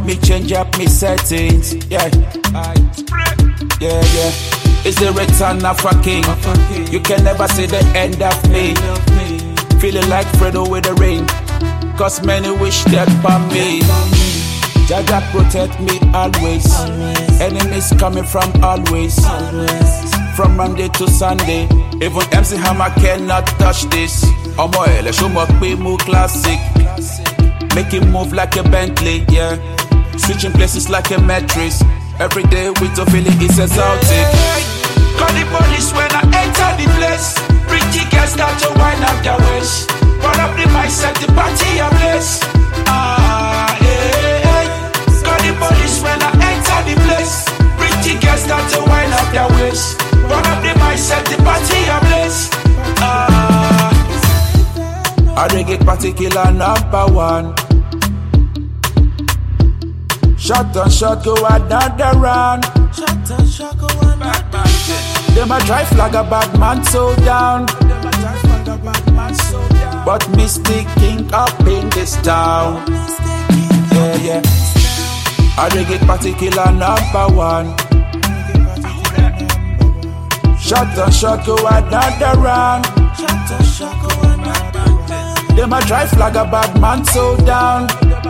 me change up me settings. Yeah, yeah. It's the return of a king. You can never see the end of me. Feeling like Fredo with the rain. Cause many wish that for me. Jaja protect me always. Enemies coming from always. From Monday to Sunday. Even MC Hammer cannot touch this. Omo ele show me move classic. Make it move like a Bentley, yeah. Switching places like a mattress. Every day with a feeling it's exotic. Call the police when I enter the place. Pretty girls start to wind up their waist. Run up the mic, set the party ablaze. Call the police when I enter the place. Pretty girls start to wind up their waist. Run up the mic, set the party ablaze. I reggae particular number one. Shot on shot, go another round. Shot on shot, go another round. Them a drive like a bad man so down. But Mystic King up in this town. Yeah. I reggae particular number one. Shot on shot, go another round. Shot on shot, go another round. Them a drive like a bad man so down.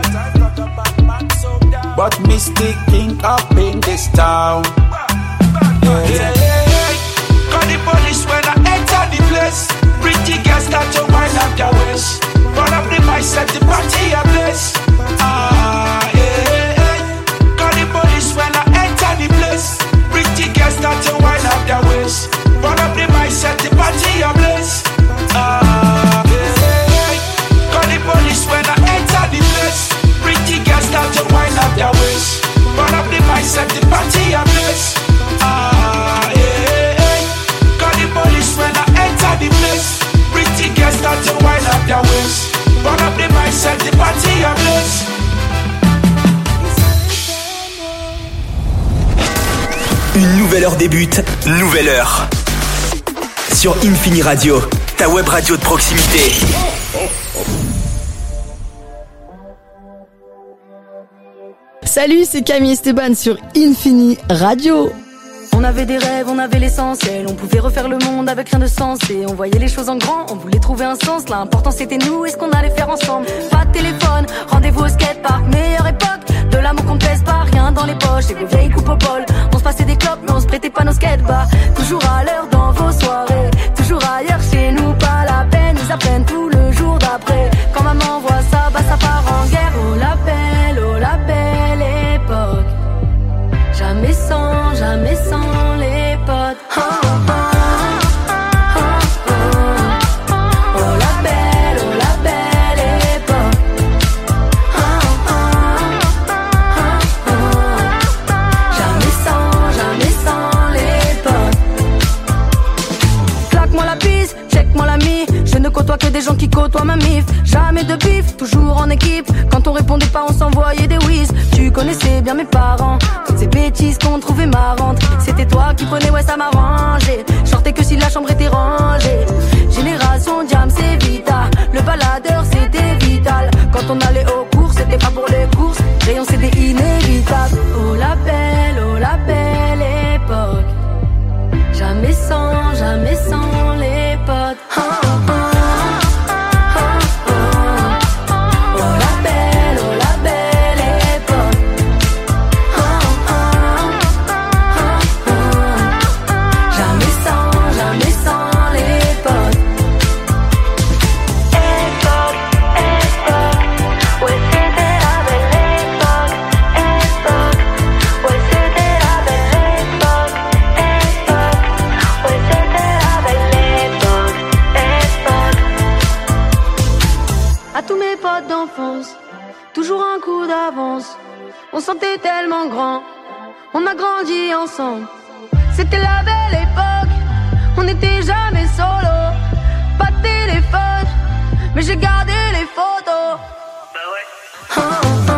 But Mystic King up in this town. Yeah. Call the police when I enter the place. Pretty girls start to wind up their waist. Run up the mic, set the party ablaze. Call the police when I enter the place. Pretty girls start to wind up their waist. Run up the mic, set the party ablaze. Call the police when I enter the place. Pretty girls start to wind up their waist. Run up the mic, set the party ablaze. Call the police when I enter the place. Pretty girls start to wind up their waist. Run up the mic, set the party ablaze. Une nouvelle heure débute, nouvelle heure. Sur Infini Radio, ta web radio de proximité. Salut, c'est Camille Esteban sur Infini Radio. On avait des rêves, on avait l'essentiel. On pouvait refaire le monde avec rien de sensé. On voyait les choses en grand, on voulait trouver un sens. L'important c'était nous et ce qu'on allait faire ensemble. Pas de téléphone, rendez-vous au skatepark. Meilleure époque, de l'amour qu'on pèse pas. Rien dans les poches et vos vieilles coupes au bol. On se passait des clopes mais on se prêtait pas nos skatebars. Toujours à l'heure dans vos soirées. Toujours ailleurs chez nous, pas la peine. Ils apprennent tout le jour d'après. Quand maman voit ça, bah ça part en guerre. Oh la belle époque. Jamais sans les potes. Oh, oh, oh, oh, oh. Oh la belle époque. Oh, oh, oh, oh. Jamais sans les potes. Claque-moi la bise, check-moi l'ami. Je ne côtoie que des gens qui côtoient ma mif. Jamais de bif, toujours en équipe. Quand on répondait pas, on s'envoyait des whiz. Tu connaissais bien mes parents. Toutes ces bêtises qu'on trouvait marrantes. C'était toi qui prenais, ouais ça m'arrangeait. Sortais que si la chambre était rangée. Génération Jam, c'est Vita. Le baladeur c'était vital. Quand on allait aux courses, c'était pas pour les courses. Rayon c'était inévitable. Oh la belle époque. Jamais sans les potes. Oh, oh, oh. Toujours un coup d'avance. On sentait tellement grand. On a grandi ensemble. C'était la belle époque. On n'était jamais solo. Pas de téléphone, mais j'ai gardé les photos. Bah ouais. Oh, oh, oh.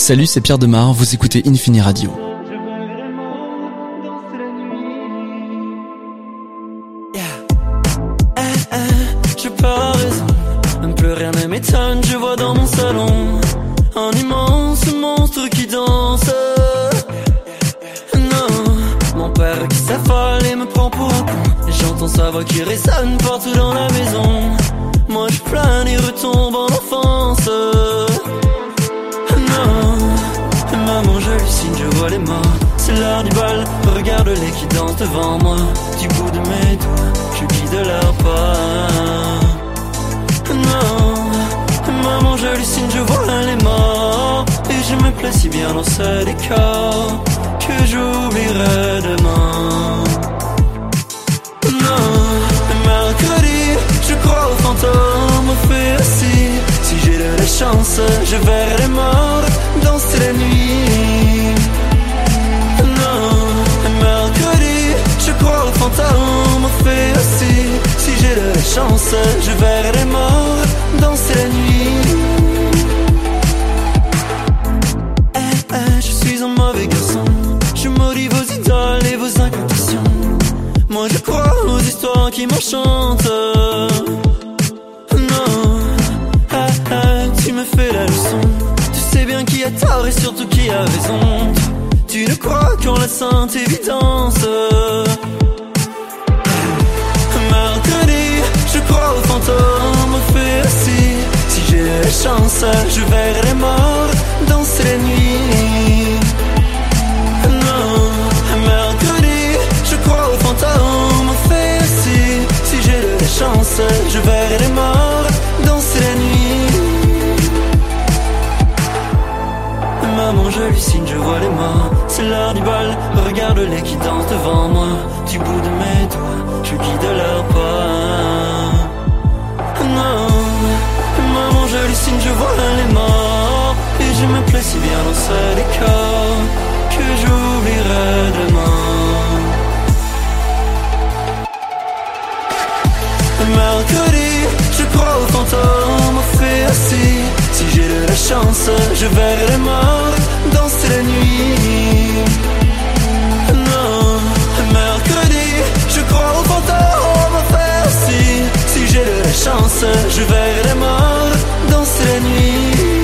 Salut, c'est Pierre Demar, vous écoutez Infini Radio. J'ai pas raison, même plus rien ne m'étonne. Je vois dans mon salon un immense monstre qui danse. Non, mon père qui s'affole et me prend pour un con. Et j'entends sa voix qui résonne partout dans la maison. Moi je plane et retombe en enfance. Non, maman j'hallucine, je vois les morts. C'est l'heure du bal, regarde-les qui dansent devant moi. Du bout de mes doigts, je guide leur pas. Non, maman j'hallucine, je vois les morts. Et je me plais si bien dans ce décor que j'oublierai demain. Non, mercredi, je crois aux fantômes, au fait aussi. Si j'ai de la chance, je verrai les morts danser la nuit. Non, mercredi, je crois aux fantômes, au fait aussi. Si j'ai de la chance, je verrai les morts danser la nuit. Je suis un mauvais garçon, je maudis vos idoles et vos incantations. Moi je crois aux histoires qui m'enchantent. Non, tu me fais la leçon. Tu sais bien qui a tort et surtout qui a raison. Tu ne crois qu'en la sainte évidence. Mercredi, je crois aux fantômes, au fait aussi. Si j'ai la chance, je verrai les morts danser la nuit. Non, mercredi, je crois aux fantômes, au fait aussi. Si j'ai de la chance, je verrai les morts danser la nuit. Maman j'hallucine, je vois les morts. C'est l'heure du bal, regarde-les qui dansent devant moi. Du bout de mes doigts, je guide leur pas. Non, maman j'hallucine, je vois les morts. Et je me plais si bien dans ce décor que j'oublierai demain. Mercredi, je crois aux fantômes, au fait aussi. Si j'ai de la chance, je verrai les morts danser la nuit. Non, mercredi, je crois aux fantômes, au fait aussi. Si j'ai de la chance, je verrai les morts danser la nuit.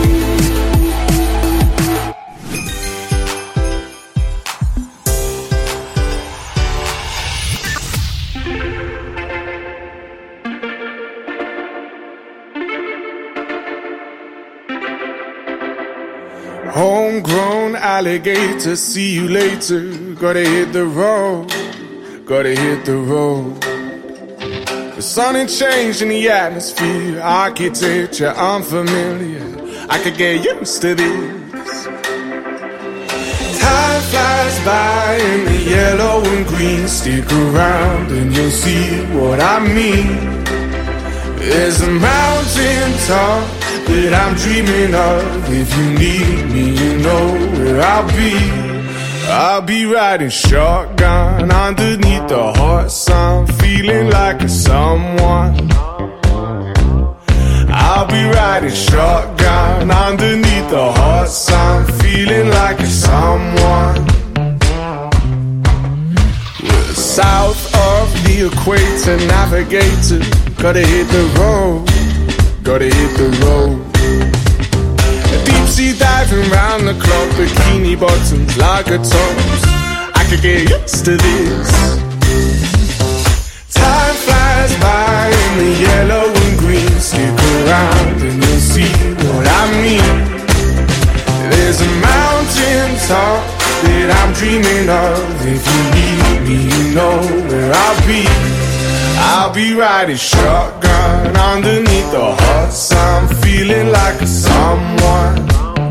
Homegrown alligator, see you later. Gotta hit the road, gotta hit the road. The sun ain't changed in the atmosphere, architecture unfamiliar. I could get used to this. Time flies by in the yellow and green. Stick around and you'll see what I mean. There's a mountain top that I'm dreaming of. If you need me, you know where I'll be. I'll be riding shotgun underneath the hot sun, feeling like a someone. I'll be riding shotgun underneath the hot sun, feeling like a someone. We're south of the equator, navigator. Gotta hit the road, gotta hit the road. Deep sea diving round the clock, bikini bottoms, lager tops. I could get used to this. Time flies by in the yellow and green. Stick around and you'll see what I mean. There's a mountain top that I'm dreaming of. If you need me, you know where I'll be. I'll be riding shotgun underneath the hot sun, feeling like a someone.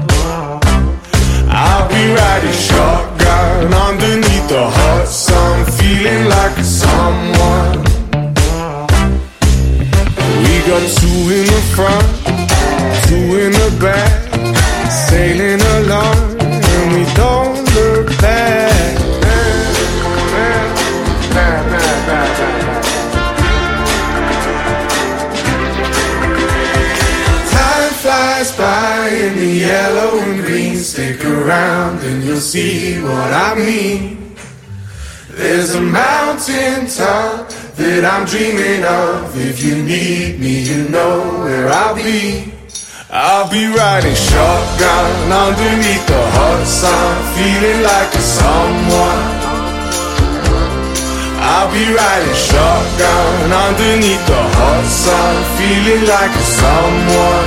I'll be riding shotgun underneath the hot sun, feeling like a someone. We got two in the front, two in the back, sailing along and we don't look back. Time flies by in the yellow and green. Stick around and you'll see what I mean. There's a mountain top that I'm dreaming of. If you need me, you know where I'll be. I'll be riding shotgun underneath the hot sun, feeling like a someone. I'll be riding shotgun underneath the hot sun, feeling like a someone.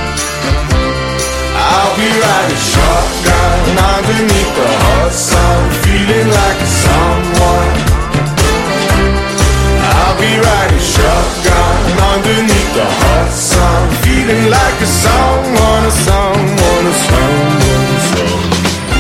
I'll be riding shotgun underneath the hot sun, feeling like a someone. I'll be riding shotgun underneath the hot sun, feeling like a someone, a someone, a someone, a someone.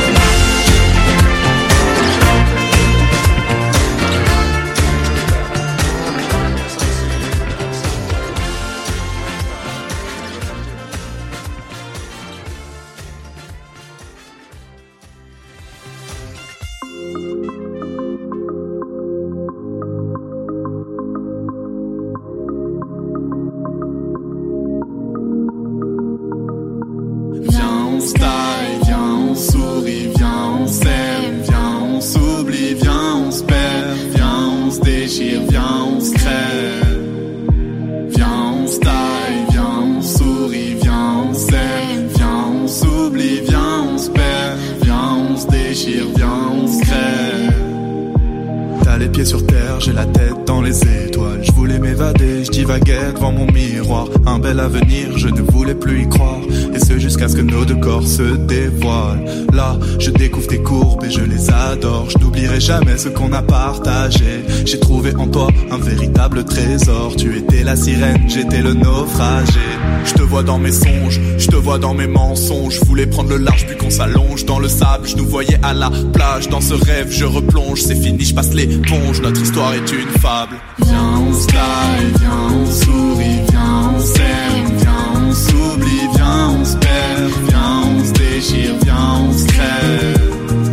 Sur terre, j'ai la tête dans les étoiles. Je voulais m'évader, je divaguais devant mon miroir. Un bel avenir, je ne voulais plus y croire. Et ce jusqu'à ce que nos deux corps se dévoilent. Là, je découvre tes courbes et je les adore. Je n'oublierai jamais ce qu'on a partagé. J'ai trouvé en toi un véritable trésor. Tu étais la sirène, j'étais le naufragé. Je te vois dans mes songes, je te vois dans mes mensonges. Je voulais prendre le large puis qu'on s'allonge dans le sable. Je nous voyais à la plage, dans ce rêve je replonge. C'est fini, je passe l'éponge, notre histoire est une fable. Viens on slide, viens on sourit, viens on s'aime, viens on s'oublie, viens on se perd, viens on se déchire, viens on se crève.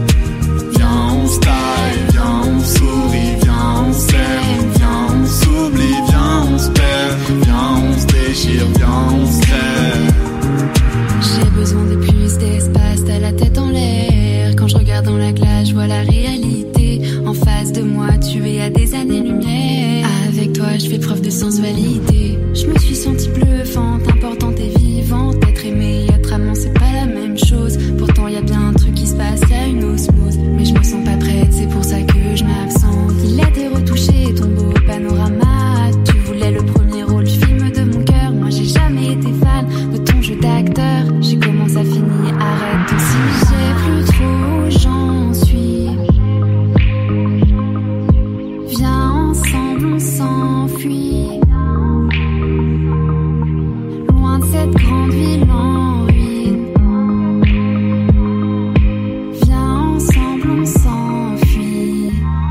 Viens on slide, viens on sourit, viens on s'aime, viens on s'oublie, viens on se perd, viens on se déchire, viens on se crève. J'ai besoin de plus d'espace, t'as la tête en l'air. Quand je regarde dans la glace, je vois la réalité. En face de moi, tu es à des années-lumière. Avec toi, je fais preuve de sensualité. Je me suis sentie bluffante, importante et vivante. Être aimée et être amant, c'est pas la même chose. Pourtant, y a bien un truc qui se passe, y a une osmose. Mais je me sens pas prête, c'est pour ça que je m'absente. Il a été retouché, ton beau panorama. Tu voulais le premier rôle du film de mon cœur. Moi, j'ai jamais été fan de ton jeu d'acteur. J'ai commencé à finir, arrête ton cinéma. Je sais plus trop où j'en suis. Viens ensemble, on s'enfuit. Loin de cette grande ville en ruine. Viens ensemble, on s'enfuit.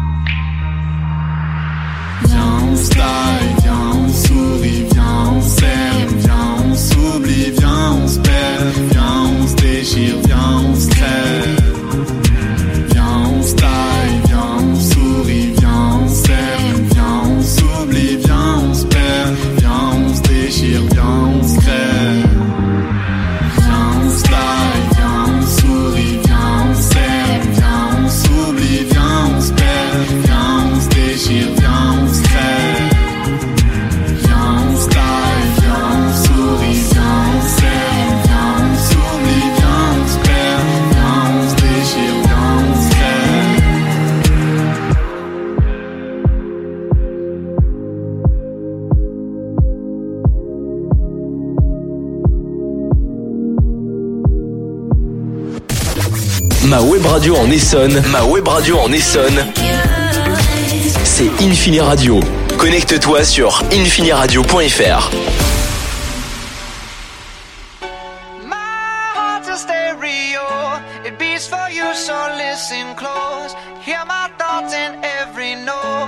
Viens on slide, viens on sourit, viens on s'aime, viens on s'oublie, viens on se perd, viens on se déchire, viens on se crève. Viens on slide, viens on sourit, viens on s'aime, viens on s'oublie, viens on se perd, viens on se déchire, viens on se crève. Viens on slide, viens on sourit, viens on s'aime, viens on s'oublie, viens on se perd, viens on se déchire, viens on se crève. Viens on slide, viens on sourit, viens on s'aime, viens on s'oublie, viens on se perd, viens on se déchire, viens on se crève. Ma web radio en Essonne, c'est Infini Radio. Connecte-toi sur infiniradio.fr. It beats for you, so listen close. Hear my thoughts in every note.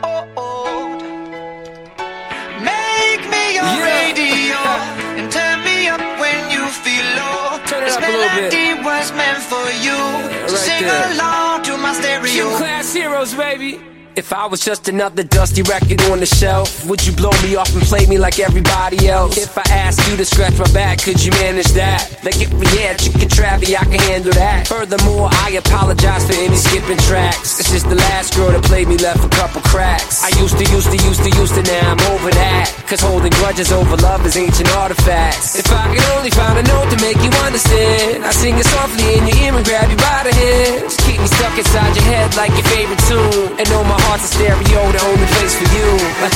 Make me your radio and turn me up when you feel low. This melody was meant for you. So sing along to my stereo. Q-Class Heroes, baby. If I was just another dusty record on the shelf, would you blow me off and play me like everybody else? If I asked you to scratch my back, could you manage that? Like if we had chicken Travie, I can handle that. Furthermore, I apologize for any skipping tracks. It's just the last girl that played me left a couple cracks. I used to, now I'm over that. Cause holding grudges over love is ancient artifacts. If I could only find a note to make you understand, I sing it softly in your ear and grab you by the hand. Just keep me stuck inside your head like your favorite tune, and know my heart's a stereo, the only place for you.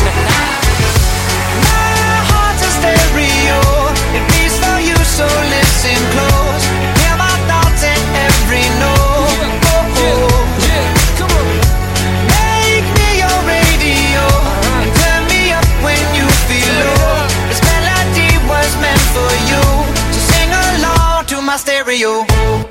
My heart's a stereo, it beats for you, so listen close. Hear my thoughts in every note. Come on. Make me your radio, and turn me up when you feel low. This melody was meant for you, so sing along to my stereo.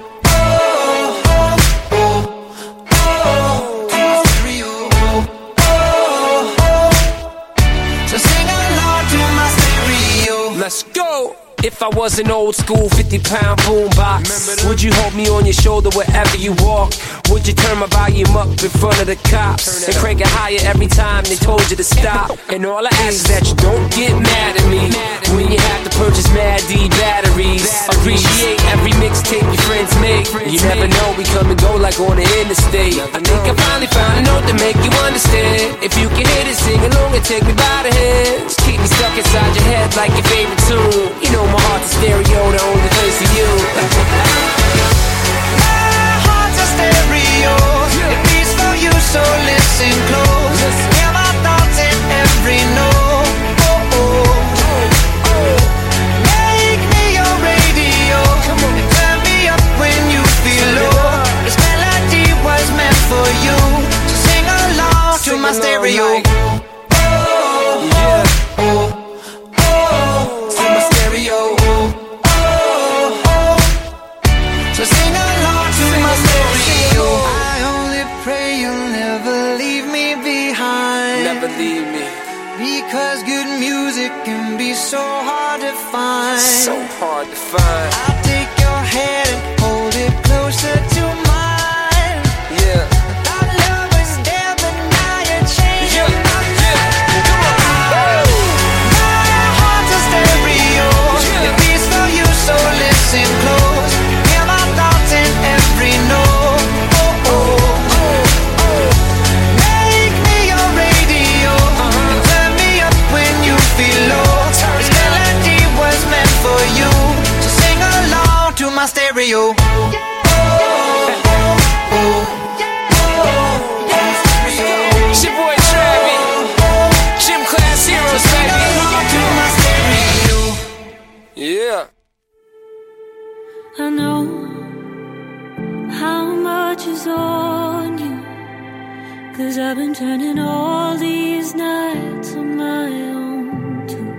Let's go! If I was an old school 50-pound boombox, would you hold me on your shoulder wherever you walk? Would you turn my volume up in front of the cops and crank it higher every time they told you to stop? And all I ask is that you don't get mad at me when you have to purchase Mad D batteries. Appreciate every mixtape your friends make. You never know, we come and go like on the interstate. I think I finally found a note to make you understand. If you can hit it, sing along and take me by the hand. Just keep me stuck inside your head like your favorite tune. You know my heart's a stereo, the only place for you. My heart's a stereo, it beats for you, so listen close. Hear my thoughts in every note. Make me your radio, and turn me up when you feel low. This melody was meant for you, so sing along to my stereo. So sing along to my stereo. I only pray you'll never leave me behind. Never leave me. Because good music can be so hard to find. So hard to find. I'll take your hand and hold it closer to mine. Yeah. Our love was there, but now you're changing my mind. My heart's a stereo, it beats for you, so listen close. Hear my thoughts in every note. Make me your radio, and turn me up when you feel low. This melody was meant for you, so sing along to my stereo. It's your boy Travie, Gym Class Heroes, baby. Yeah. I know how much is on you, 'cause I've been turning all these nights on my own too.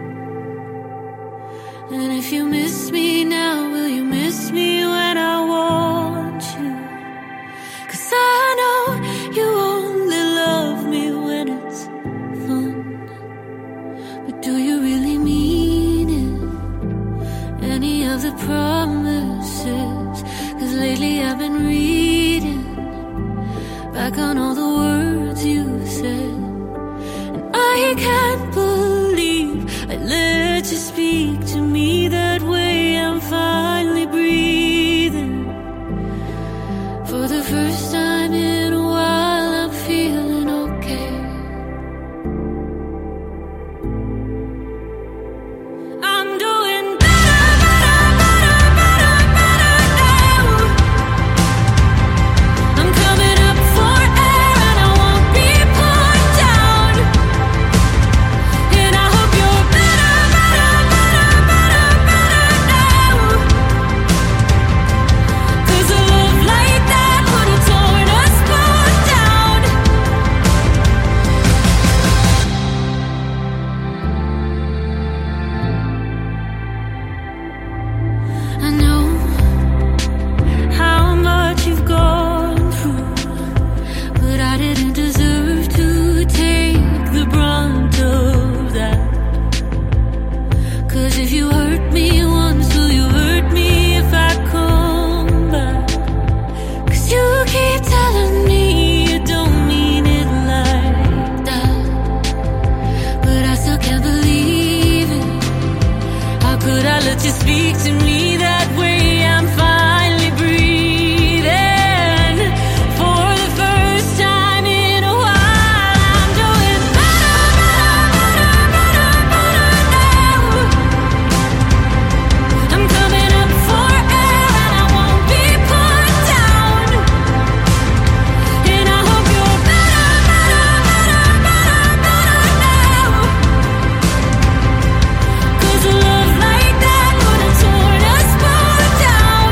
And if you miss me now, will you miss me when I want you? 'Cause I know you only love me when it's fun. But do you really mean it? Any of the promises? 'Cause lately I've been reading back on all the words you said, and I can't believe I let you speak to me that way. I'm finally breathing for the first time in a while. I'm feeling okay. I'm doing keep telling me you don't mean it like that you speak to me that way. I'm finally breathing for the first time in a while. I'm doing better, better, better, better, better now. I'm coming up for air and I won't be put down. And I hope you're better, better, better, better, better now. 'Cause a love like that would have torn us both down.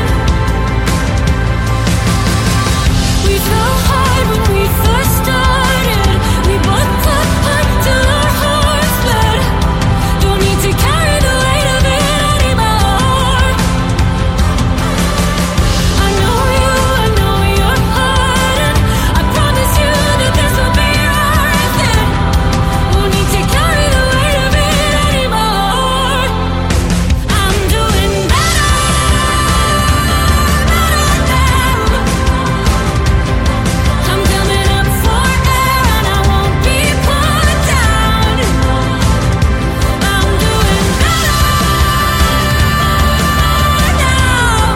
We fell hard when we first started. We both put until our hearts bled. Don't need to carry the weight of it anymore. I know you're hurting. I promise you that this will be worth it. Won't need to carry the weight of it anymore. I'm doing better, better now. I'm coming up for air and I won't be put down. I'm doing better now.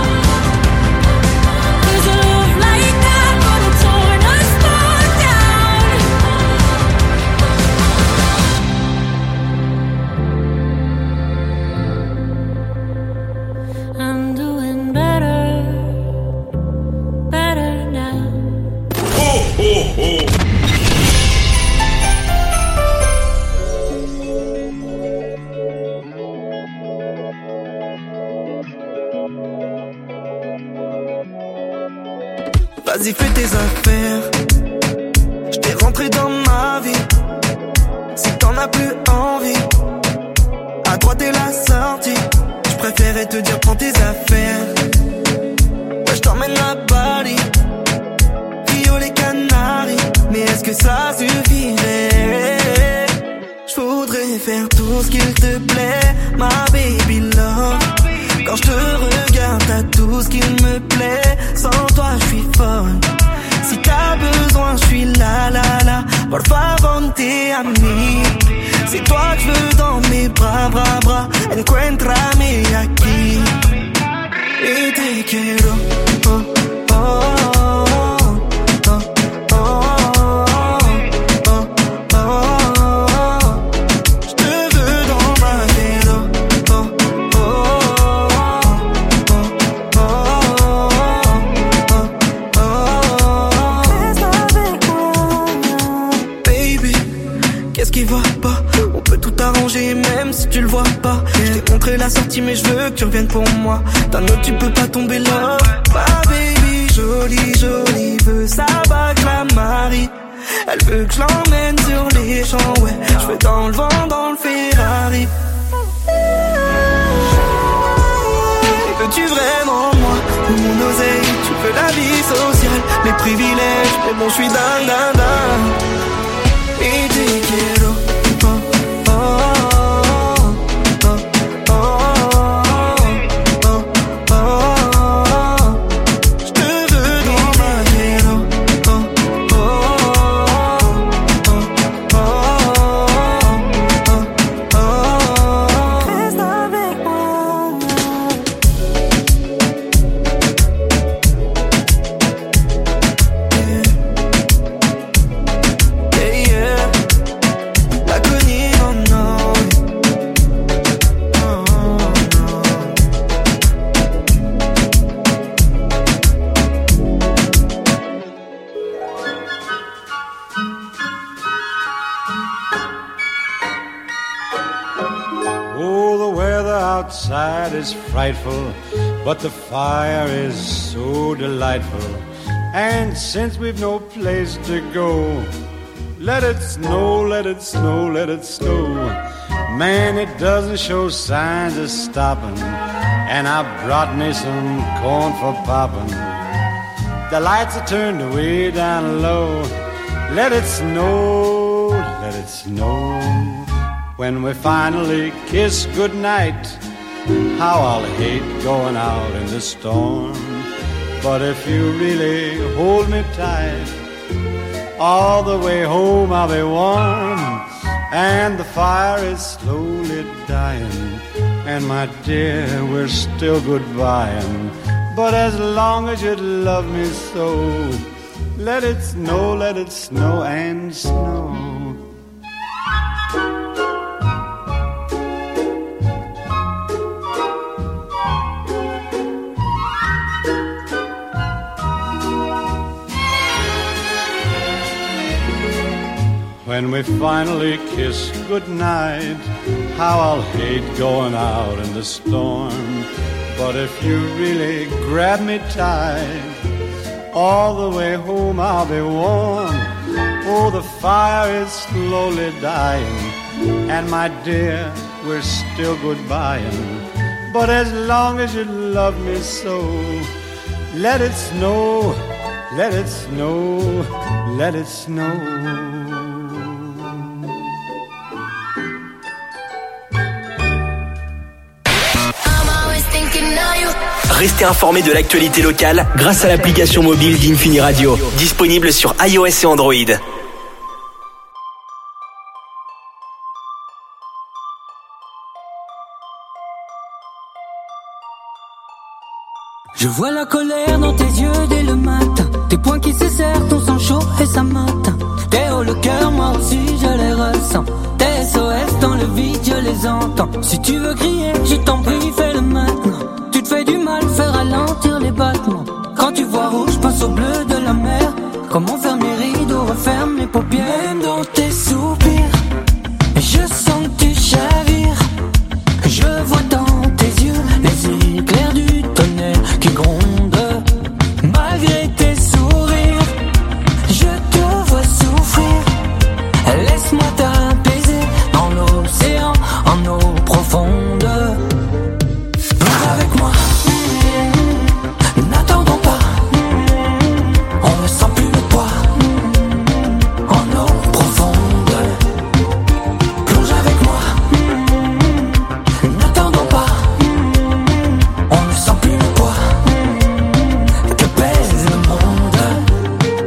'Cause a love like that would have torn us both down. I'm doing better, better now. Vas-y, fais tes affaires. J't'ai rentré dans ma vie. Si t'en as plus envie, à droite est la sortie. J'préférais te dire prends tes affaires. Ouais, j't'emmène à Bali, Rio les Canaries. Mais est-ce que ça suffirait? J'voudrais faire tout ce qu'il te plaît, ma baby love. Quand je te regarde, t'as tout ce qu'il me plaît. Sans toi, je suis folle. Si t'as besoin, je suis là, là, là. Por favor, te a mí. C'est toi que je veux dans mes bras, bras, bras. Encuéntrame aquí. Y te quiero. Oh, oh, oh, oh, oh, oh, oh, oh. Je te veux dans ma vélo. Oh, oh, oh, oh, oh. Reste avec moi. Baby, qu'est-ce qui va pas? On peut tout arranger même si tu le vois pas. Je t'ai montré la sortie mais je veux que tu reviennes pour moi. D'un autre tu peux pas tomber là. Ma baby jolie, jolie veut sa bague la Marie. Elle veut que je l'emmène sur les champs, ouais. Je veux dans le vent, dans le Ferrari. Veux-tu vraiment moi ou mon oseille? Tu veux la vie sociale, les privilèges. Mais bon, je suis dingue, dingue, dingue. Et te quiero. Oh, oh, oh, oh, oh, oh, oh. Je te veux dans ma vélo. Oh, oh, oh, oh, oh, oh. Reste avec moi. Yeah, yeah. La connue, oh non. Oh, non. Oh, the weather outside is frightful, but the fire is so delightful. And since we've no place to go, let it snow, let it snow, let it snow. Man, it doesn't show signs of stopping. And I brought me some corn for popping. The lights are turned way down low. Let it snow, let it snow. When we finally kiss goodnight, how I'll hate going out in the storm. But if you really hold me tight, all the way home I'll be warm. And the fire is slowly dying. And my dear, we're still goodbying. But as long as you love me so, let it snow and snow. When we finally kiss goodnight, how I'll hate going out in the storm. But if you really grab me tight, all the way home I'll be warm. Oh, the fire is slowly dying, and my dear, we're still goodbying. But as long as you love me so, let it snow, let it snow, let it snow. Restez informés de l'actualité locale grâce à l'application mobile d'Infini Radio, disponible sur iOS et Android. Je vois la colère dans tes yeux dès le matin, tes poings qui se serrent, ton sang chaud et ça m'atteint. T'es haut le cœur, moi aussi je les ressens. Tes SOS dans le vide, je les entends. Si tu veux crier, je t'en prie, fais-le maintenant. Tu te fais du mal, fais ralentir les battements. Quand tu vois rouge, pense au bleu de la mer. Comment ferme les rideaux, referme mes paupières. Même dans tes soupirs, je sens que tu chavires. Je vois dans tes yeux les éclairs du tonnerre qui grondent. Malgré tes sourires, je te vois souffrir. Laisse-moi t'apaiser dans l'océan, en eau profonde. Plonge avec moi, n'attendons pas. On ne sent plus le poids, en eau profonde. Plonge avec moi, n'attendons pas. On ne sent plus le poids que pèse le monde.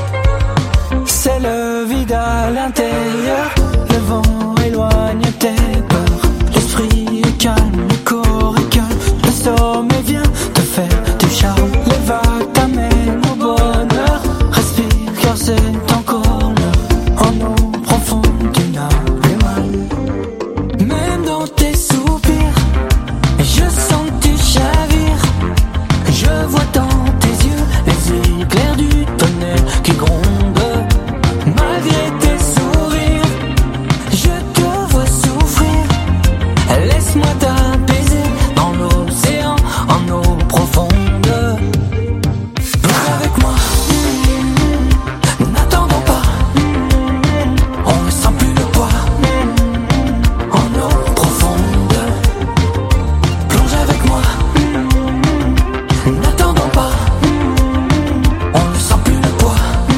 C'est le vide à l'intérieur, le vent éloigne tes peurs. L'esprit est calme, le corps est calme, le sommeil vient te faire du charme. Les vagues t'amènent au bonheur, respire car c'est encore l'heure. En eau profonde tu n'as plus mal. Même dans tes soupirs, je sens que tu chavires. Je vois dans tes yeux les éclairs du tonnerre qui grondent. Malgré tes sourires, je te vois souffrir. Laisse-moi t'apaiser dans l'océan, en eau profonde. Plonge avec moi, n'attendons pas. On ne sent plus le poids, en eau profonde. Plonge avec moi, n'attendons pas. On ne sent plus le poids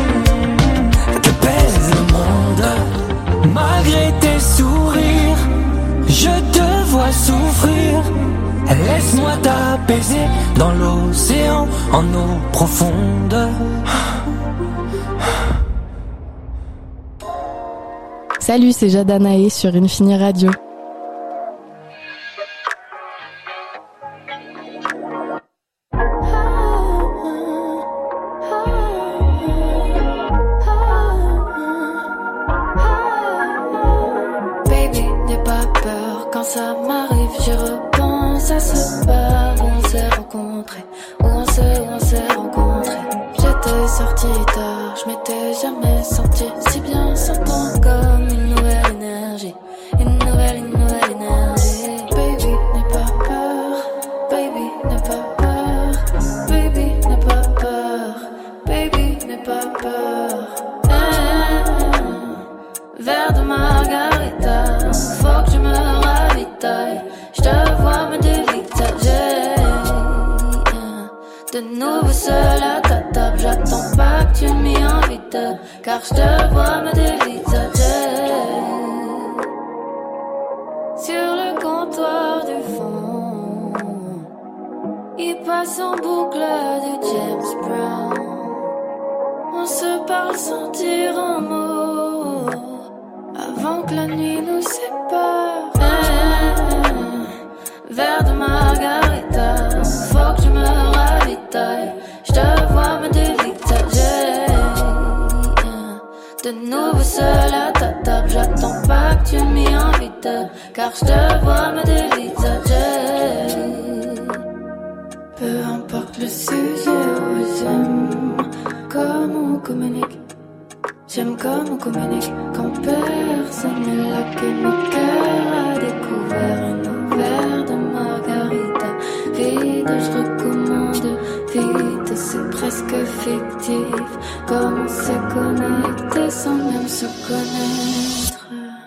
que pèse le monde. Malgré tes sourires, je te vois souffrir. Laisse-moi t'apaiser dans l'océan, en eau profonde. Salut, c'est Jadanae sur Infini Radio. Baby, n'aie pas peur quand ça m'arrive, je repense à ce bar où on s'est rencontrés, où on s'est rencontrés. J'étais sorti tard, je m'étais jamais senti si bien, sentant comme une nouvelle énergie, une nouvelle énergie. Baby, n'aie pas peur, baby, n'aie pas peur, baby, n'aie pas peur, baby, n'aie pas peur. Verre de margarita, faut que je me ravitaille. Je te vois me dévisager. De nouveau seul à ta table, j'attends pas que tu m'y invites, car je te vois me dévisager. Sur le comptoir du fond, il passe en boucle du James Brown. On se parle sans dire un mot, avant que la nuit nous sépare. seul à ta table. J'attends pas que tu m'y invites, car je te vois me dévisager. Peu importe le sujet, j'aime comme on communique. J'aime comme on communique quand personne n'est là, que mon cœur a découvert un verre de margarita. Vide, je recommande vite, c'est presque fictif. Comment se connecter sans même se connaître.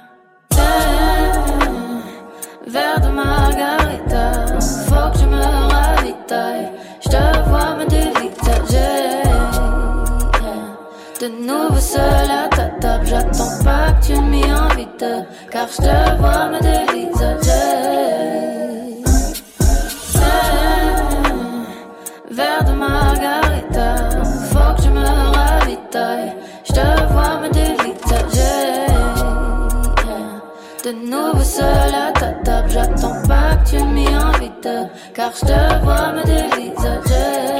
Verre de margarita, faut que je me ravitaille. Je te vois me dévisager. De nouveau seul à ta table, j'attends pas que tu m'y invites, car je te vois me dévisager. Verre de margarita, faut que je me ravitaille. Je te vois me dévisager. De nouveau seul à ta table, j'attends pas que tu m'y invites, car je te vois me dévisager.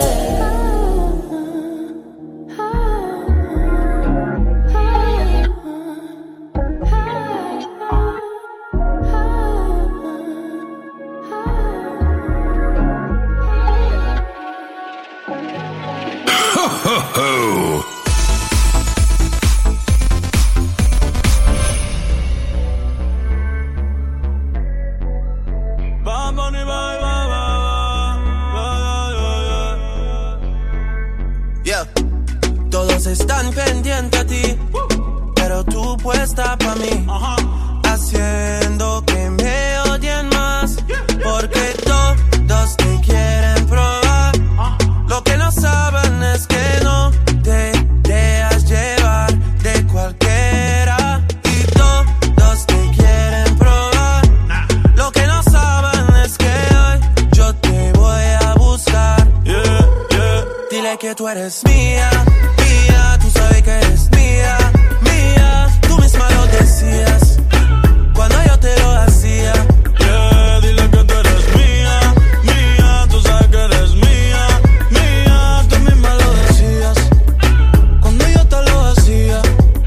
Todos están pendientes a ti, pero tú puesta pa' mí, haciendo que me odien más, porque todos te quieren probar. Lo que no saben es que no te dejas llevar de cualquiera, y todos te quieren probar. Lo que no saben es que hoy yo te voy a buscar. Dile que tú eres mía, mía, tú sabes que eres mía, mía, tú misma lo decías cuando yo te lo hacía. Dile que tú eres mía, mía, tú sabes que eres mía, mía, tú misma lo decías cuando yo te lo hacía.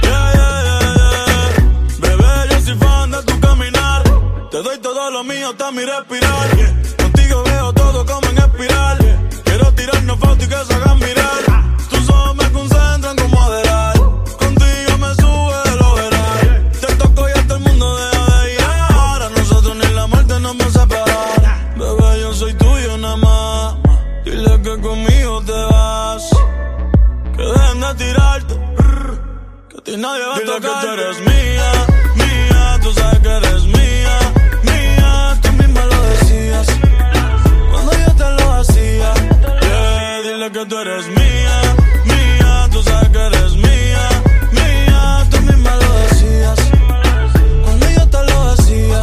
Bebé, yo soy fan de tu caminar, te doy todo lo mío hasta mi respirar. Contigo veo todo como en espiral, quiero tirarnos fotos y que se hagan mirar. Tus ojos me concentran como Adderall, contigo me sube de lo veral. Te toco y hasta el mundo deja de llegar, a nosotros ni la muerte nos va a separar. Bebé, yo soy tuyo nada más, dile que conmigo te vas, que dejen de tirarte, que a ti nadie va a tocar. Dile que tú eres mía, mía, tú sabes que eres mía, mía, tú misma lo decías cuando yo te lo hacía. Dile que tú eres mía, mía, tú sabes que eres mía, mía, tú misma lo decías cuando yo te lo hacía.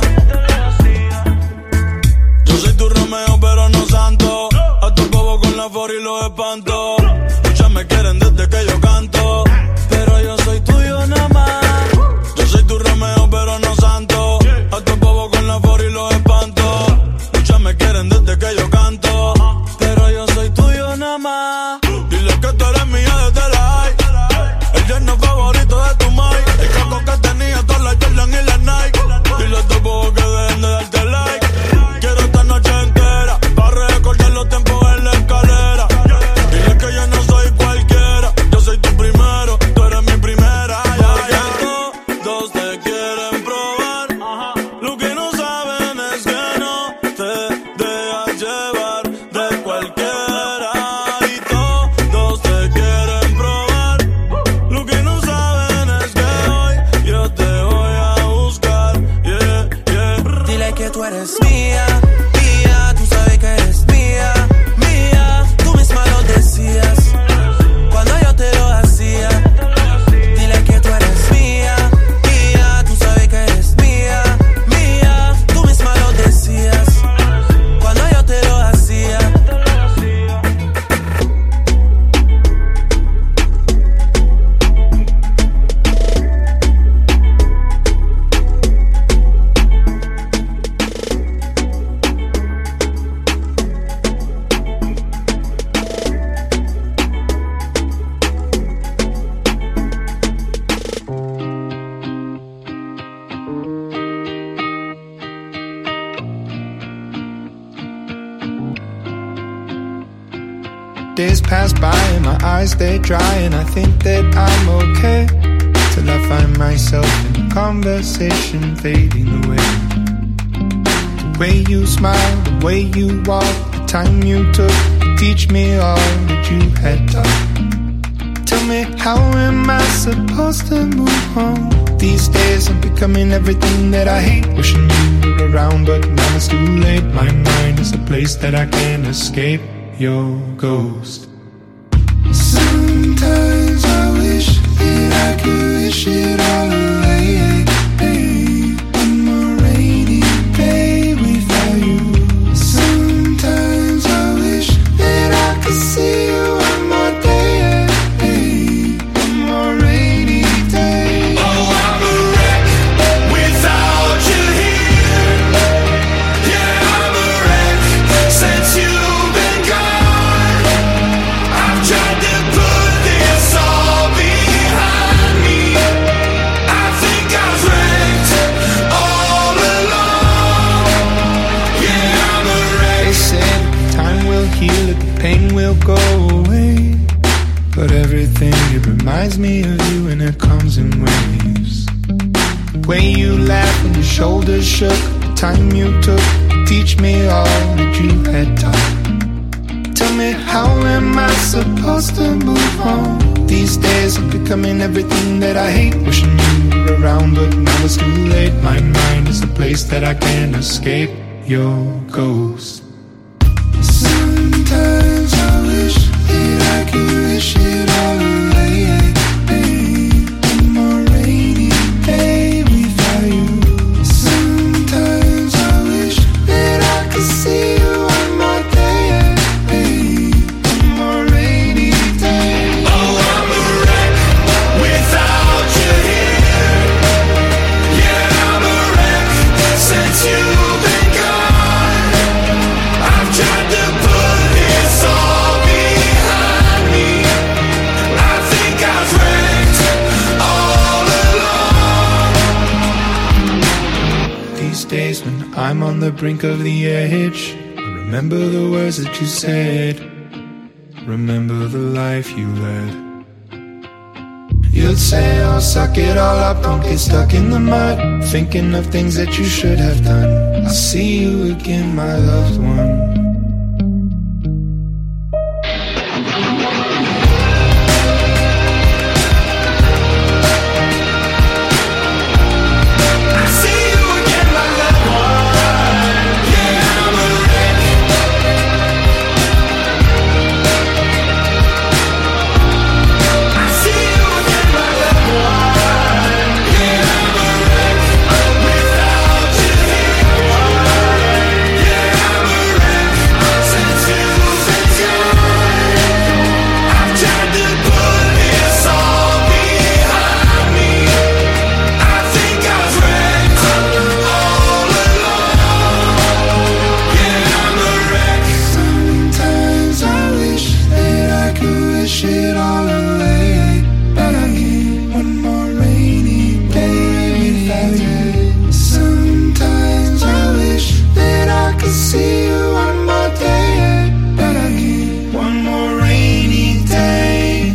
Yo soy tu Romeo pero no santo, a tu bobo con la for y los espanto. Muchas me quieren desde que yo canto, pero yo soy tuyo nada más. Yo soy tu Romeo pero no santo, a tu bobo con la for y los espanto. Muchas me quieren desde que yo canto, pero yo soy tuyo nada más. Dile que tú eres mía desde la high, el yerno favorito de tu mai, el caco que tenía todas las Jordan y las Nike. Dile a tu bobo que dejen de darte like, quiero esta noche entera para recordar los tiempos en la escalera. Dile que yo no soy cualquiera, yo soy tu primero, tú eres mi primera. Todos te quieren probar, lo que no saben es que no te dejas llevar. days pass by and my eyes they dry, and I think that I'm okay till I find myself in a conversation fading away. The way you smile, the way you walk, the time you took to teach me all that you had taught. Tell me, how am I supposed to move on? These days I'm becoming everything that I hate. Wishing you were around, but now it's too late. My mind is a place that I can't escape your ghost. Sometimes I wish that I could wish it all away. One more rainy day without you. Sometimes I wish that I could see you one more day. One more rainy day. Oh, I'm a wreck without you here. Yeah, I'm a wreck since you've been gone. I've tried to put this all behind me. I think I was wrecked all along. Yeah, I'm a wreck. They said time will heal it, the pain will go away. But everything, it reminds me of you, and it comes in waves. The way you laughed when your shoulders shook, the time you took to teach me all that you had taught. Tell me, how am I supposed to move on? These days I'm becoming everything that I hate. Wishing you were around, but now it's too late. My mind is a place that I can't escape your ghost. Sometimes I wish that I could wish it all away. One more rainy day without you. Sometimes I wish that I could see you one more day. One more rainy day. Oh, I'm a wreck without you here. Yeah, I'm a wreck since you've been gone. I've tried to put this all behind me. I think I was wrecked all along. These days when I'm on the brink of the edge, I remember the words that you said. Remember the life you led. You'd say, oh, suck it all up, don't get stuck in the mud, thinking of things that you should have done. I'll see you again, my loved one. I see you again, my loved one. Yeah, I'm a wreck. I see you again, my loved one. Yeah, I'm a wreck without you here. Yeah, I'm a wreck since you've been gone. I've tried to put this all behind me. I think I was wrecked all along. Yeah, I'm a wreck. Sometimes I wish that I could wish it all away, but I can't. One more rainy day without you. Sometimes I wish that I could see you one more day, but I can't. One more rainy day.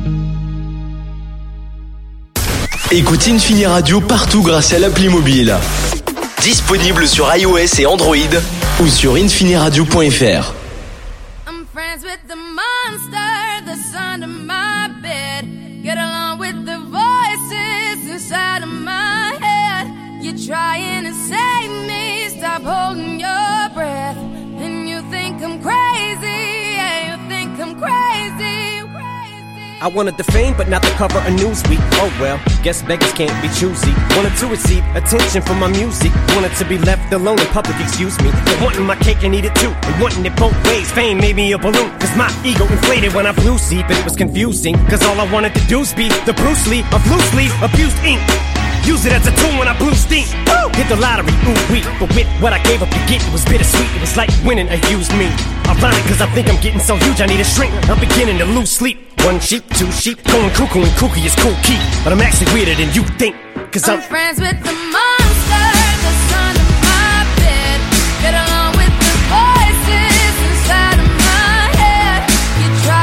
Écoute Infini Radio partout grâce à l'appli mobile. Disponible sur iOS et Android ou sur infiniradio.fr. I'm friends with the monster that's under my bed. Get along with the voices inside of my head. You're trying to save me, stop holding your breath. And you think I'm crazy, yeah, you think I'm crazy. I wanted the fame, but not the cover of Newsweek. Oh well, guess beggars can't be choosy. Wanted to receive attention from my music. Wanted to be left alone in public, excuse me. But wanting my cake and eat it too. And wanting it both ways. Fame made me a balloon. Cause my ego inflated when I flew see. But it was confusing. Cause all I wanted to do is be the Bruce Lee of loosely abused ink. Use it as a tool when I blew steam. Woo! Hit the lottery, ooh wee. But with what I gave up to get, it was bittersweet. It was like winning a used me. Ironic cause I think I'm getting so huge I need a shrink. I'm beginning to lose sleep. One sheep, two sheep, going cuckoo and kooky is cool key. But I'm actually weirder than you think. Cause I'm friends with the monster that's under my bed. Get along with the voices inside of my head. You try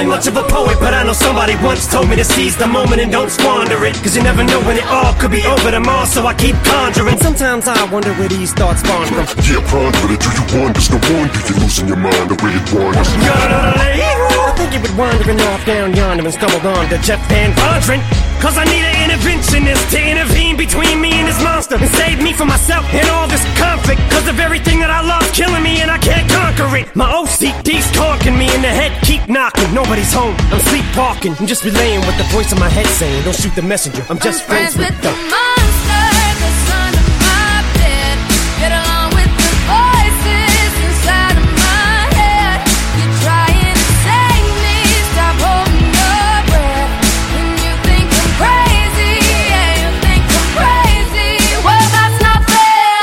ain't much of a poet, but I know somebody once told me to seize the moment and don't squander it. Cause you never know when it all could be over tomorrow, so I keep conjuring. Sometimes I wonder where these thoughts spawn from. Yeah, ponder it, do you wonder? No wonder you're losing your mind the way it wanders. I think you been wandering off down yonder and stumbled on to Jeff Van Vondren. Cause I need an interventionist to intervene between me and this monster and save me from myself and all this conflict. Cause of everything that I love killing me and I can't conquer it. My OCD's talking me in the head, keep knocking. Nobody's home, I'm sleepwalking. I'm just relaying what the voice in my head saying. Don't shoot the messenger, I'm just friends with the monster that's under my bed. Get along with the voices inside of my head. You're trying to save me, stop holding your breath. And you think I'm crazy, yeah, you think I'm crazy. Well, that's not fair.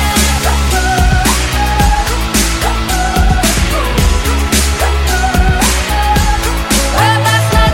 Well, that's not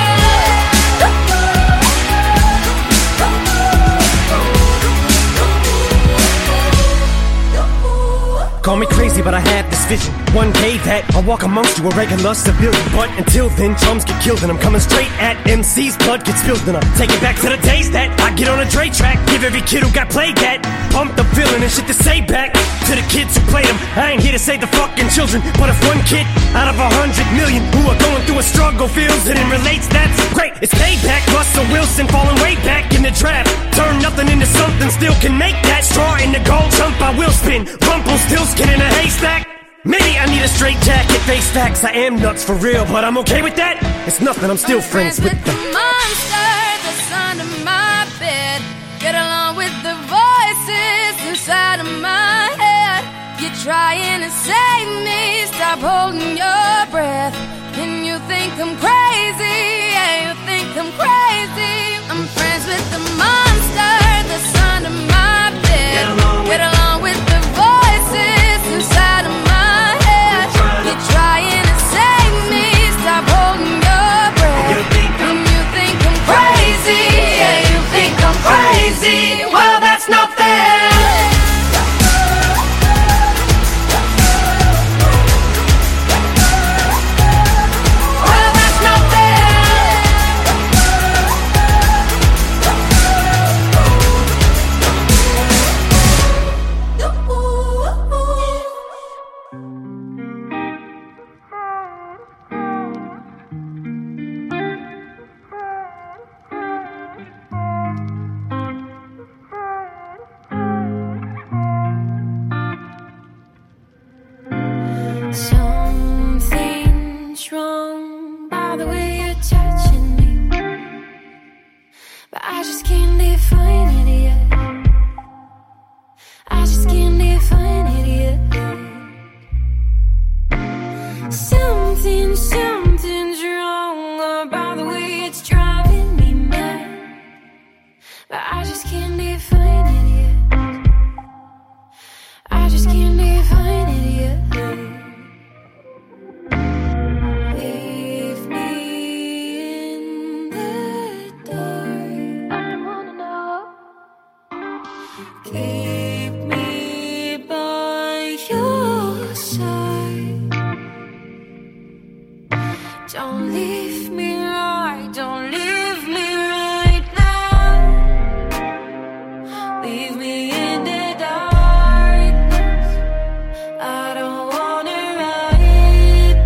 Call me crazy, but I have this vision. One day that I'll walk amongst you, a regular civilian. But until then, chums get killed and I'm coming straight at MC's blood gets spilled. And I'm taking back to the days that I get on a Dre track. Give every kid who got played that pump the feeling and shit to say back to the kids who played them. I ain't here to save the fucking children, but if one kid out of 100 million who are going through a struggle feels it and relates, that's great. It's payback. Russell Wilson falling way back in the draft. Turn nothing into something, still can make that straw in the gold jump. I will spin. Rumpelstiltskin in a haystack. Maybe I need a straight jacket, face facts. I am nuts for real, but I'm okay with that. It's nothing, I'm still friends with the monster that's under my bed. Get along with the voices inside of my head. You're trying to save me, stop holding your breath. And you think I'm crazy, yeah, you think I'm crazy. I'm friends with the monster that's under my bed. Get along with the voices inside of my head. You're trying to save me, stop holding your breath. And you think I'm crazy, yeah, you think I'm crazy. Well, that's not fair. Something's wrong by the way you're touching me, but I just can't define it yet. I just can't define it yet. Something's wrong about the way it's driving me mad, but I just can't define it yet. I just can't define it yet. Leave me in the dark. I don't wanna know. Keep me by your side. Don't leave me right, don't leave me right now. Leave me in the darkness. I don't wanna ride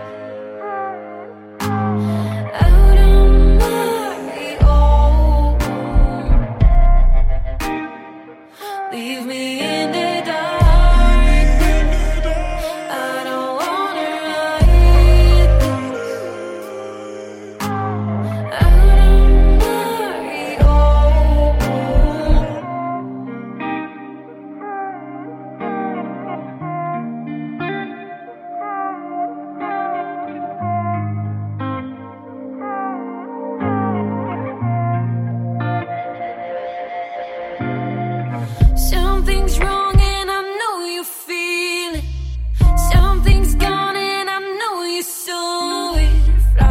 out of my own. Leave me in the darkness. I don't wanna ride out of my own. Something's wrong and I know you feel it. Something's gone and I know you saw it.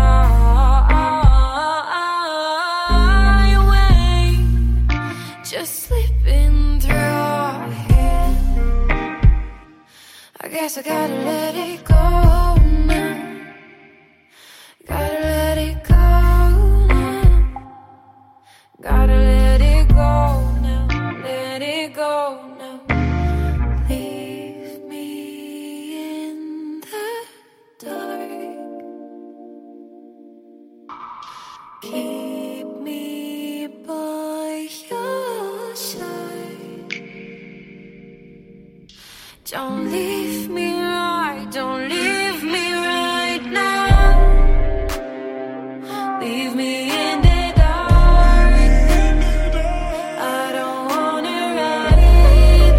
Fly away, just slipping through our hands. I guess I gotta let it go now. Keep me by your side. Don't leave me right now. Leave me in the dark. I don't wanna ride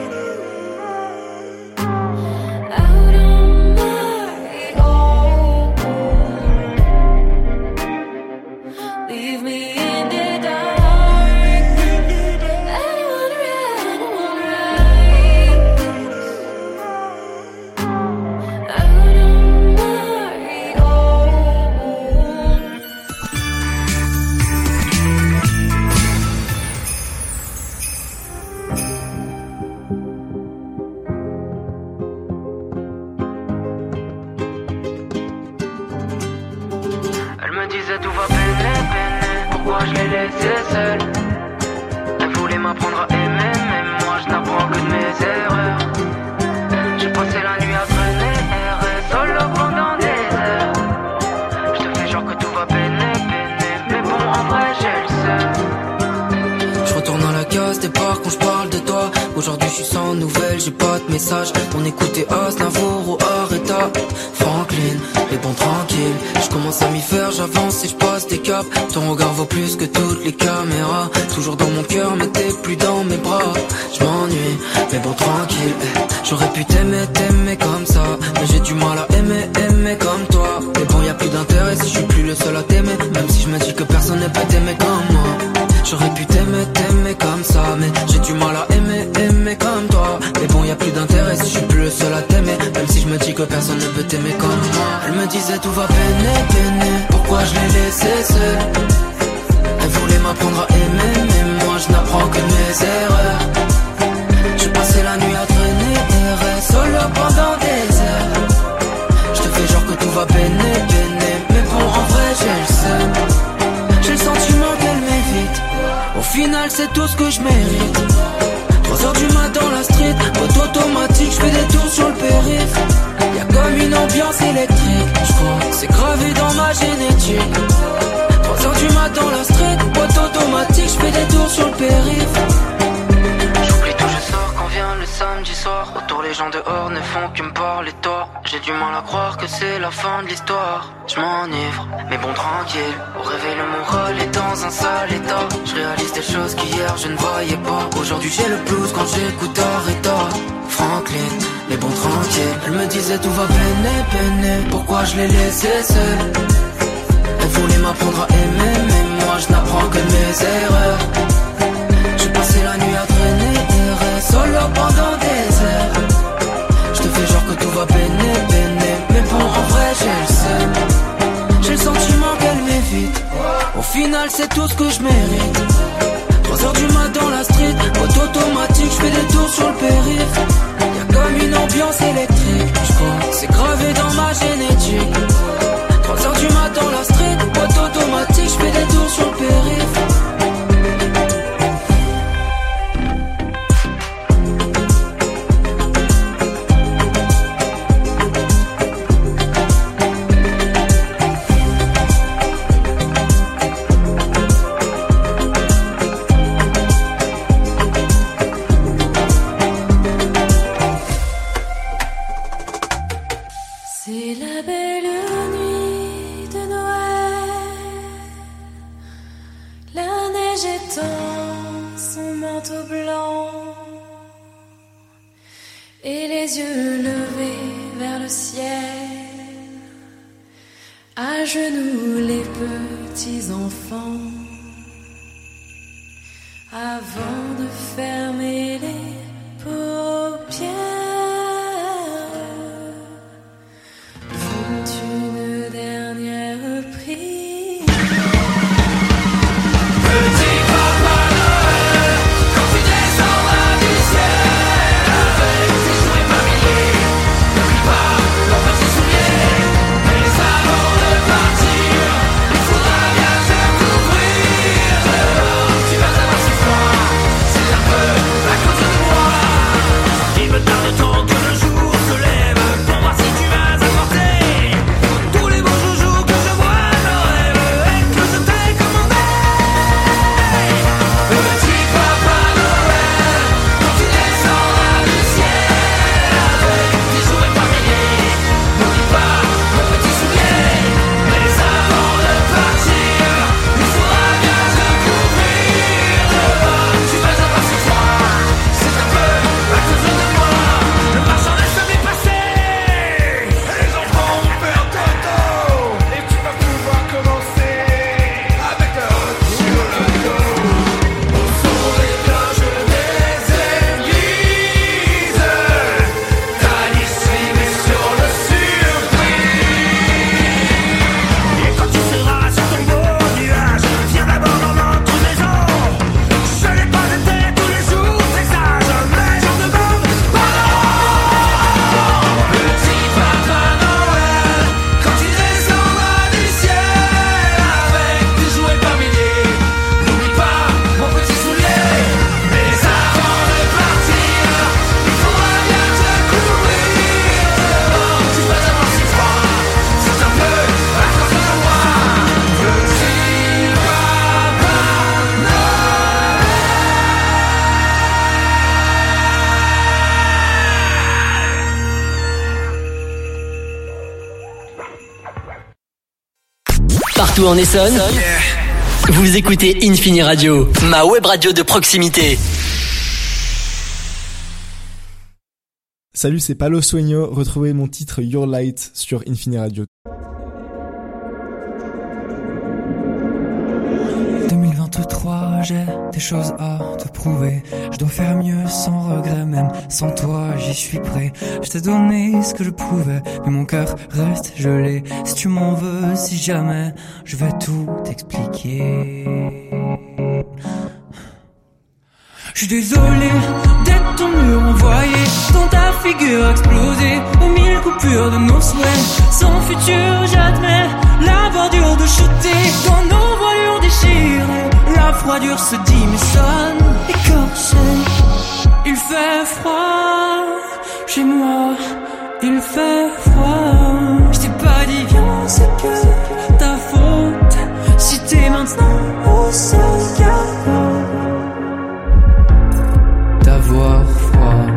out on my own. Leave me in the dark. I don't wanna ride out on my own. Elle me disait tout va peiner, pourquoi je l'ai laissé seule. Elle voulait m'apprendre à aimer, mais moi je n'apprends que de mes erreurs. J'ai passé la nuit à traîner, errer solo pendant des heures. Je te fais genre que tout va peiner, mais bon en vrai j'ai le seum. Je retourne à la case départ quand je parle de toi. Aujourd'hui je suis sans nouvelles, j'ai pas de message. On écoutait Aznavour ou Arrêta Franklin, mais bon tranquille. Je commence à m'y faire, j'avance et je passe des caps. Ton regard vaut plus que toutes les caméras. Toujours dans mon cœur mais t'es plus dans mes bras. Je m'ennuie, mais bon tranquille. J'aurais pu t'aimer comme ça, mais j'ai du mal à aimer comme toi. Mais bon y a plus d'intérêt si je suis plus le seul à t'aimer. Même si je me dis que personne ne peut t'aimer comme moi. J'aurais pu t'aimer comme ça, mais j'ai du mal à aimer comme toi. Mais bon y a plus d'intérêt si je suis plus le seul à t'aimer. Même si je me dis que personne ne peut t'aimer comme moi. Elle me disait tout va peiner, pourquoi je l'ai laissé seul. Elle voulait m'apprendre à aimer, mais moi je n'apprends que mes erreurs. J'ai passé la nuit à traîner, errer solo pendant des heures. Je te fais genre que tout va peiner, mais bon en vrai j'ai le seum. J'ai le sentiment qu'elle m'évite. Au final c'est tout ce que je mérite. 3 heures du matin dans la street, mode automatique, je fais des tours sur le périph'. Y'a comme une ambiance électrique, je crois, c'est gravé dans ma génétique. 3 heures du matin dans la street, mode automatique, je fais des tours sur le périph'. J'oublie tout, je sors quand vient le samedi soir. Autour les gens dehors ne font que me parler tort. J'ai du mal à croire que c'est la fin de l'histoire. Je m'enivre, mais bon tranquille. Au réveil le moral est dans un sale état. Je réalise des choses qu'hier je ne voyais pas. Aujourd'hui j'ai le blues quand j'écoute Aretha Franklin, mais bon tranquille. Elle me disait tout va peiner, pourquoi je l'ai laissé seul. Elle voulait m'apprendre à aimer, mais moi je n'apprends que mes erreurs. J'ai passé la nuit à traîner, errer solo pendant des heures. Je te fais genre que tout va peiner, mais bon en vrai j'ai le seum. J'ai le sentiment qu'elle m'évite. Au final c'est tout ce que je mérite. 3 heures du matin dans la street, mode automatique, je fais des tours sur le périph'. Y'a comme une ambiance électrique, je crois, c'est gravé dans ma génétique. 3 heures du matin dans la street, mode automatique, je fais des tours sur le périph'. C'est la belle nuit de Noël. La neige étend son manteau blanc et les yeux levés vers le ciel. À genoux les petits enfants avant de fermer les paupières. Une dernière prière. Petit papa Noël, quand tu descendras du ciel avec tes jouets familiers, n'oublie pas leurs petits souliers. Mais avant de partir, il faudra bien se couvrir. Dehors, tu vas avoir si froid, c'est un peu à cause de Partout en Essonne, vous écoutez Infini Radio, ma web radio de proximité. Salut, c'est Palo Sueño. Retrouvez mon titre Your Light sur Infini Radio. 2023, j'ai des choses à te prouver. Je dois faire mieux sans regret, même sans toi, j'y suis prêt. Je t'ai donné ce que je pouvais, mais mon cœur reste gelé. Si tu m'en veux, si jamais, je vais tout t'expliquer. Je suis désolé d'être ton mur envoyé, dans ta figure explosée, aux mille coupures de nos souhaits. Sans futur, j'admets la bordure de shooter dans nos voilures déchirées. La froidure se dit mais sonne écorché. Il fait froid chez moi, il fait froid. Je t'ai pas dit viens, c'est que ta faute. Si t'es maintenant au sol, d'avoir froid.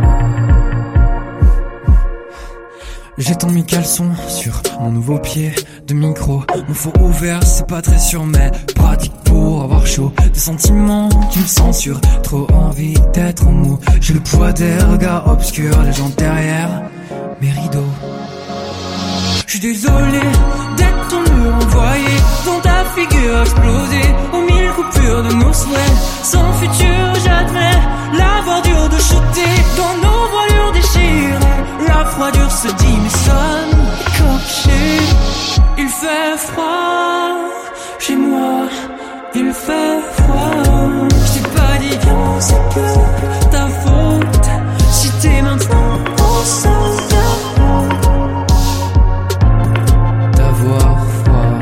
J'ai tant mis caleçon sur mon nouveau pied de micro. Mon four ouvert, c'est pas très sûr, mais pratique pour avoir chaud. Des sentiments qui me censurent, trop envie d'être mou. J'ai le poids des regards obscurs, les gens derrière mes rideaux. J'suis désolé d'être ton mur envoyé, dans ta figure explosée, aux mille coupures de nos souhaits. Sans futur, j'admets la bordure de shooter dans nos voilures déchirées. La froidure se dit mais sonne écorché. Il fait froid chez moi, il fait froid. J't'ai pas dit viens, c'est que ta faute. Si t'es maintenant au sol, d'avoir froid.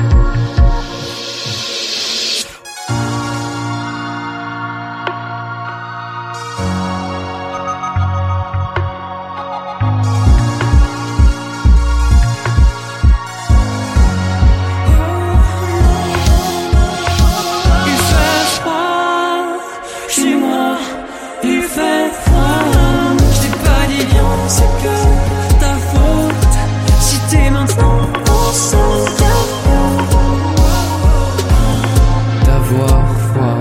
Il fait froid chez moi, il fait froid. Je t'ai pas dit viens, c'est que ta faute. Si t'es maintenant au sol, d'avoir froid.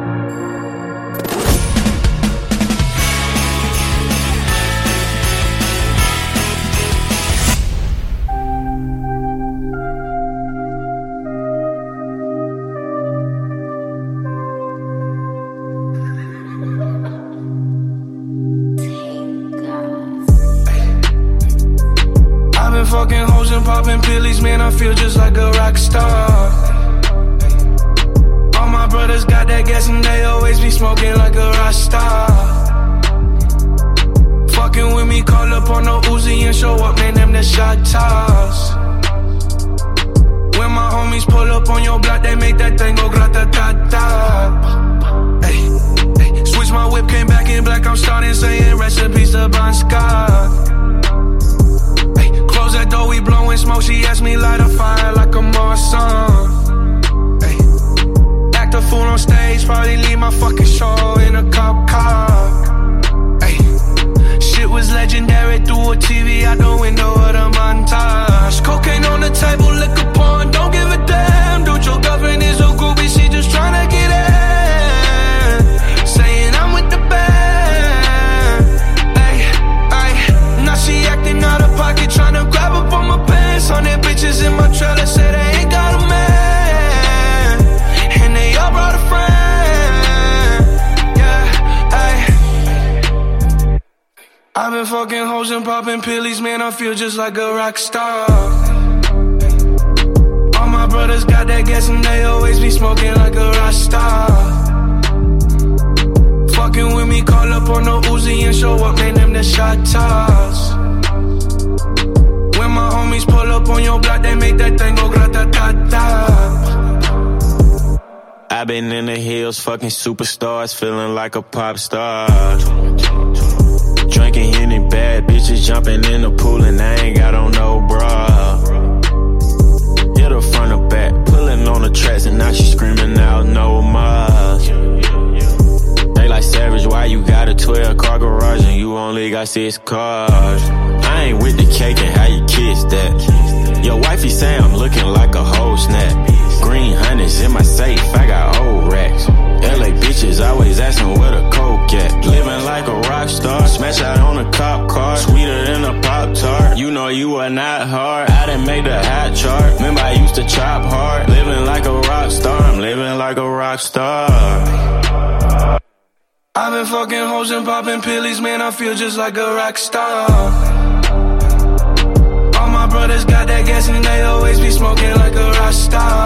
I've been fucking hoes and popping pillies, man, I feel just like a rock star. All my brothers got that gas and they always be smoking like a rock star. Fucking with me, call up on the Uzi and show up, man, them the shot toss. When my homies pull up on your block, they make that thing go grata-ta-ta. Ay, ay. Switch my whip, came back in black, I'm starting saying recipes to Bon Scott. Close that door, we blowing smoke. She asked me light a fire like a Marsan. Ay. Act a fool on stage, probably leave my fucking show in a cop car. Ay. Shit was legendary through a TV out the window of the montage. Cocaine on the table, liquor porn, don't give a damn. Dude, your girlfriend is a groupie, she just tryna get in. Saying I'm with the band. Ay, ay. Now she acting out of pocket, tryna grab up on my pants. On their bitches in my trailer, say they ain't got a man. And they all brought a friend. Yeah, ay. I've been fucking hoes and popping pillies, man, I feel just like a rock star. All my brothers got that gas and they always be smoking like a rock star. Fucking with me, call up on the Uzi and show up, man, them the shot toss. When my homies pull up on your block, they make that thing go grata-ta-ta. I've been in the hills, fucking superstars, feeling like a pop star. Drinking any bad bitches, jumping in the pool and I ain't got on no bra. Hit her front or back, pulling on the tracks and now she screaming out no more. They like Savage, why you got a 12-car garage and you only got 6 cars? I ain't with the cake and how you kiss that. Your wifey say I'm looking like a whole snap. used to chop hard. Living like a rock star, I'm living like a rock star. I've been fucking hoes and popping pillies, man, I feel just like a rock star. All my brothers got that gas and they always be smoking like a rock star.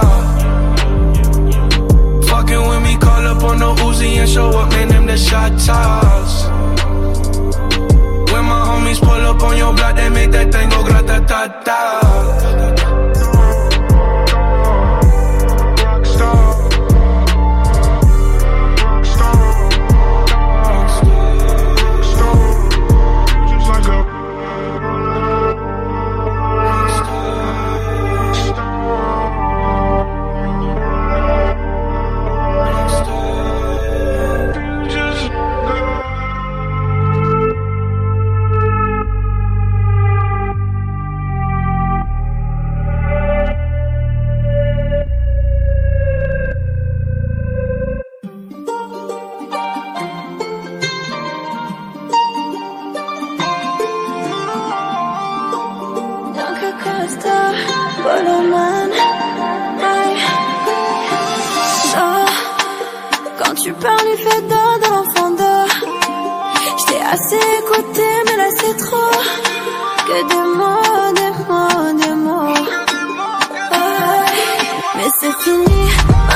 Fucking with me, call up on the Uzi and show up, man, them the shot toss. When my homies pull up on your block, they make that thing go grata-ta-ta. Quand tu parles, il fait de l'enfant d'or. J't'ai assez écouté, mais là c'est trop. Que des mots, des mots, des mots. Mais c'est fini.